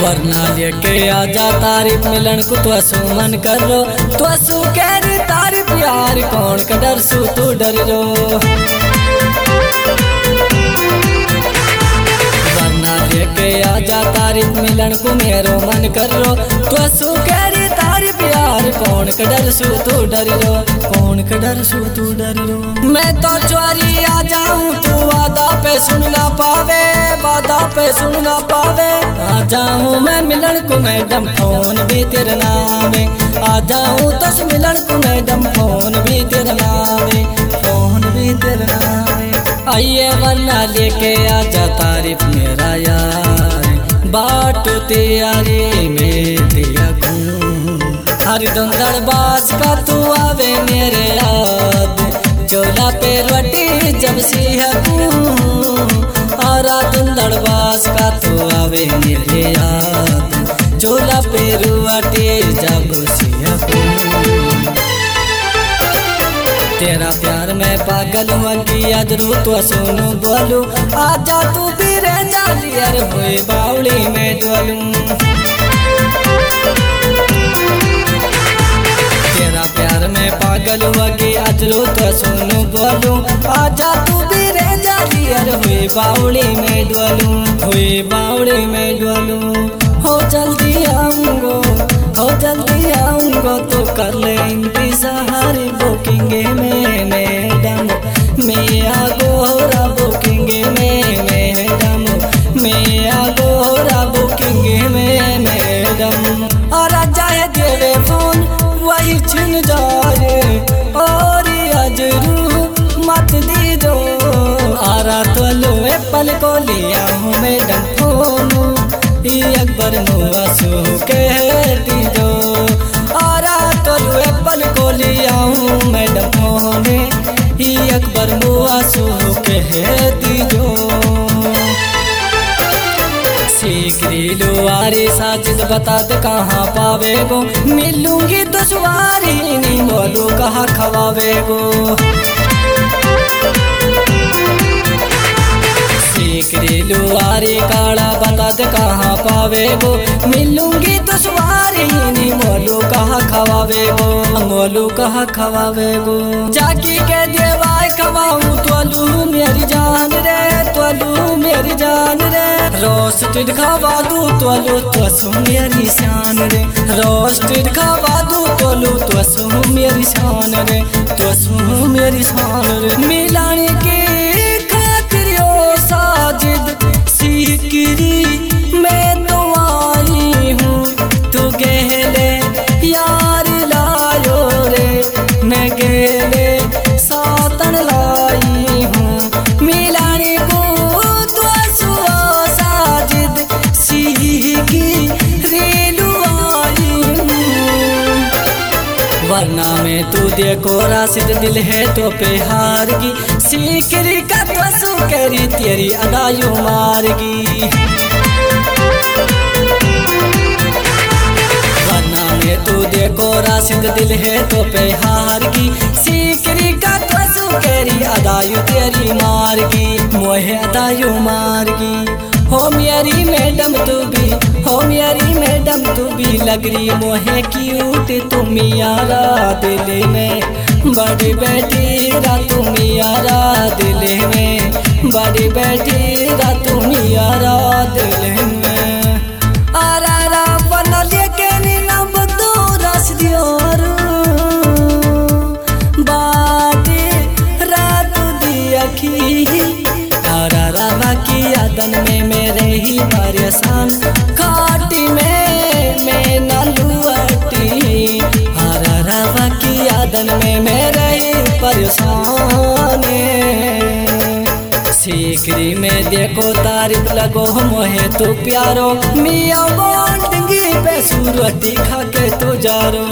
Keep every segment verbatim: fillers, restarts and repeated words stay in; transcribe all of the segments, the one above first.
वरना लेके आजा तारीफ मिलन को तो असु मन कर रो तो असु कह तारीफ यार कौन का डर सु तू डर रो। वरना लेके आजा तारीफ मिलन को मेरो मन कर रो तो असु कह तारीफ यार कौन का डर सु तू डर रो कौन का डर सु तू डर रो। मैं तो चोरी आ जाऊं तू वादा पे सुन ना पावे वादा पे सुन ना पावे आ जाऊं मैं मिलन को मैडम फोन भी तेरे नामे आ जाऊं तो मिलन को मैडम फोन भी तेरे नामे फोन भी तेरे नामे। आइए वरना लेके आजा तारीफ मेरा यार बाटो तैयारी में दिया हर दुंदड़ बाज का तू आवे मेरे याद चोला पे रोटी जब सी है और दुंदड़ बाज का तू आवे मेरे याद चोला पे रोटी जब सी है। तेरा प्यार मैं पागल हूँ कि अजरू तो सुनू बोलू आजा तू भी रह जा लियर हुए बावली में डोलूं। तेरा प्यार मैं पागल हुआ कि अजरू तो सुनू बोलूं आजा तू भी रह जा लियर हुए बावली में डोलूं हुए बावली में डोलूं। हो जल्दी आऊंगो हो जल्दी आऊंगो तो कर ले इंतजार बुकिंग में मैडम मैं आगोरा बुकिंग में मैडम मैं आगोरा बुकिंग में मैडम। और जाए देवे फोन वही छिन जाए और अजरू मत दीजो आरा तो लो एप्पल को लिया हूँ मैडम फोन अकबर मुआसू कह दीजो आरा तो लो एप्पल को लिया हूँ मैडम फोन अकबर मुआसू कह दीजो। सीकरी लुआरी साजिद बता दे कहाँ पावे गो मिलूंगी दुश्वारी नहीं बोलू कहाँ खवावे गो। सीकरी लुआरी काला बता दे कहाँ पावे गो मिलूंगी दुश्वारी नहीं बोलू कहाँ खवावे गो बोलू कहाँ खवावे गो। जाकी के देवाय खवाऊं तोलू मेरी जान रे तोलू मेरी जान रे रोस्टेड खावा दू तोलू तो सु मेरी शान रे रोस्टेड खावा दू तोलू तो सु मेरी शान रे तो सु मेरी शान रे। मिलाने के खातिर ओ साजिद सीकरी मैं तो आई हूँ तू गहले यार लायो रे मैं गहले सातन लाई हूँ मिलाने को तो सुआ साजिद सीकी रेलू आई हूँ। वरना में तू देखो राशिद दिल है तो पे हारगी सीकरी का तो सु करी तेरी अदायु मारगी। वरना में तू देखो राशिद दिल है तो पे हारगी सीकरी का तो सु करी अदायु तेरी मारगी मोहे अदायु मारगी। हो मेरी मैडम तू भी हो मेरी मैडम तू भी लग रही मोहे क्यूट तुम यारा दिल में बड़ी बेटी रा तुम यारा दिल में बड़ी बेटी रा तुम यारा दिल में। आरा रा बना लेके नीना बदो रस दियोर बाटे रात दी अखी आरा रावा की आदन में मेरे ही परेशान खाटी में मैं नलुआटी आरा रावा की आदन में मेरे ही परेशान। सीकरी में देखो तारीफ लगो मोहे तो प्यारो मियाँ बॉन्डिंगी पे सूरती खा के तो जारो।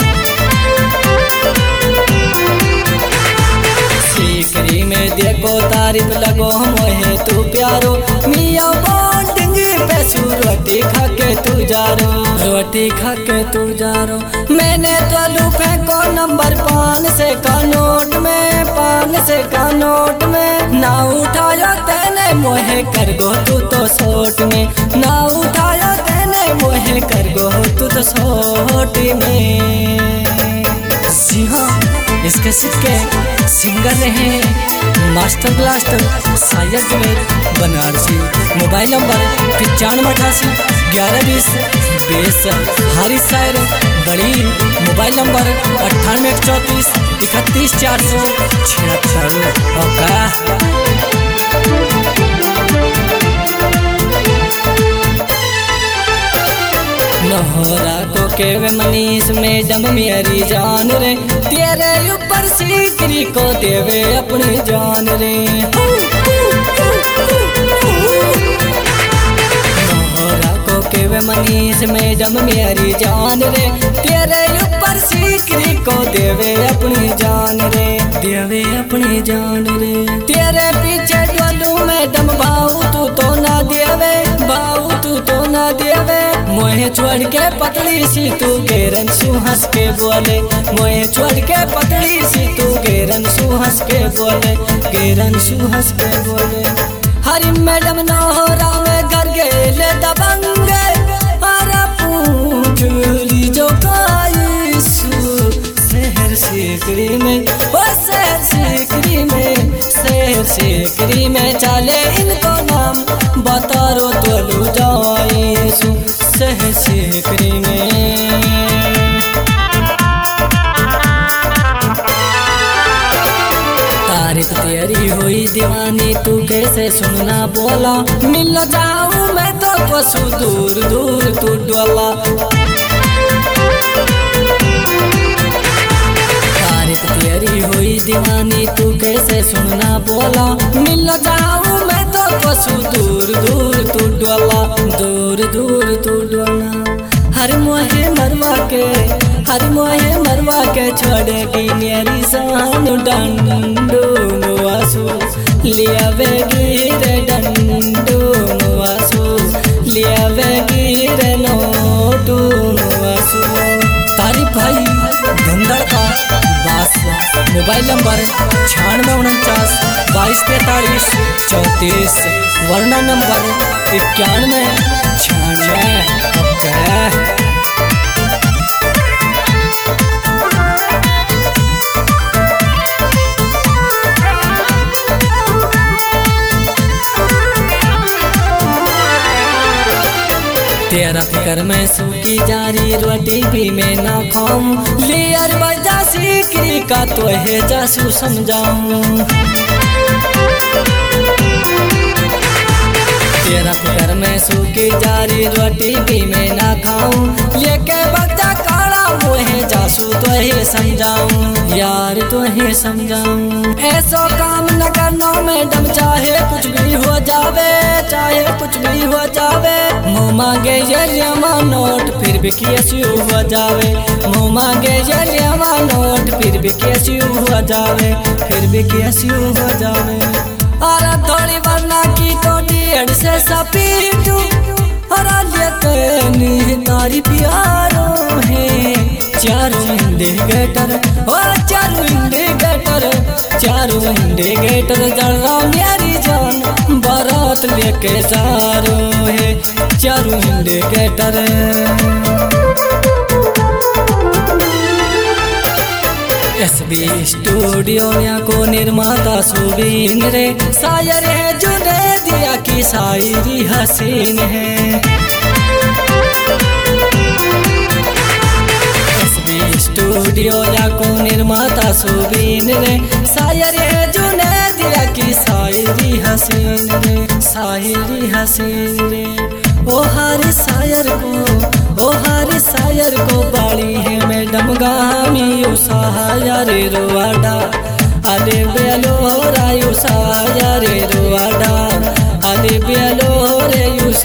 सीकरी में देखो तारीफ लगो मोहे तू प्यारो मियाँ बॉन्डिंगी पे सूरती खा के तू जारो रोटी खा के तू जारो। मैंने तो लू फेंको नंबर पान से का नोट में पान से का नोट में ना उठाया तेने मोहे कर गो तू तो सोट में ना उठाया तेने कसौटी में। जी हाँ, इसके सिक्के सिंगर रहे मास्टर ब्लास्टर सायद जुनेद बनारसी। मोबाइल नंबर पचानवे अठासी ग्यारह बीस बेस हारिस शायर बड़ी। मोबाइल नंबर अट्ठानवे एक चौंतीस इकतीस चार सौ छिहत्तर। नहोरा को केवे मनीष मैडम मेरी जान रे, तेरे ऊपर सीकरी को देवे अपनी जान रे। नहोरा को केवे मनीष मैडम मेरी जान रे, तेरे ऊपर सीकरी को देवे अपनी जान रे, देवे अपनी जान रे। तेरे पीछे डोलू मैडम भाऊ तू तो ना देवे, भाऊ तू तो ना देवे। मोहे छोड़ के पतली सी तू गेरन सु हंस के बोले, मोहे छोड़ के पतली सी तू गेरन सु हंस के बोले, गेरन सु हंस के बोले। हरी मैडम नहोरा में घर गेले दबंगे, हरा पूंछली जो कायसु शहर सीकरी में, ओ शहर सीकरी में, शहर सीकरी में चले इनको नाम बतारो तोलू जायसु शहर सीकरी में। तारीफ तेरी हुई दीवानी तू कैसे सुनना बोला, मिल जाऊं मैं तो पशु दूर दूर तू डोला। तारीफ तेरी हुई दीवानी तू कैसे सुनना बोला, मिल जाऊं मैं तो पशु दूर दूर तू डोला, दूर दूर तू डोला। हर मोहे मरवा के, हर मोहे मरवा के छोड़ेगी मेरी शान डंडू मुआसू, लिया बेगी रे डंडू मुआसू, लिया बेगी रे नोटू मुआसू। तारीफ भाई धंधड़ का बास। मोबाइल नंबर छियानवे उनचास बाईस तैतालीस चौंतीस, वर्णा नंबर इक्यानवे छियानवे। तेरा फिकर में सूखी जारी रोटी भी मैं ना खाऊं, लियर बजा सीकरी का तो है जासू समझाऊं। तेरा फिकर में सूखी जारी रोटी भी मैं ना खाऊं, लेके बच्चा काला मोहे जासू तो ही समझाऊं, यार तो ही समझाऊं। ऐसा काम न करना मैडम, चाहे कुछ भी हो जावे, चाहे कुछ भी हो जावे। मुँह मांगे जलियामा नोट फिर भी कैसी हो जावे, मुँह मांगे जलियामा नोट फिर भी कैसी हो जावे, फिर भी कैसी हो जावे। और थोड़ी वरना की तो डेढ़ से सपीटू, हरा लेते तारी प्यारों है। चारों इंडिकेटर, ओ चारों इंडिकेटर, चारों इंडिकेटर जरा मेरी जान बारात लेके सारो है, चारों इंडिकेटर। एसबी स्टूडियो या को निर्माता सुबीन रे, शायर है जुनेद या की शायरी हसीन है। एसबी स्टूडियो या को निर्माता सुबीन रे, शायर है जुनेद या की शायरी हसीन रे, शायरी हसीन रे। ओ हर शायर को, ओ हर शायर को बाड़ी है मैडम गामी उसाया रे रुआडा, अले बेलो रायु साया रे रुआडा, अले बेलो रे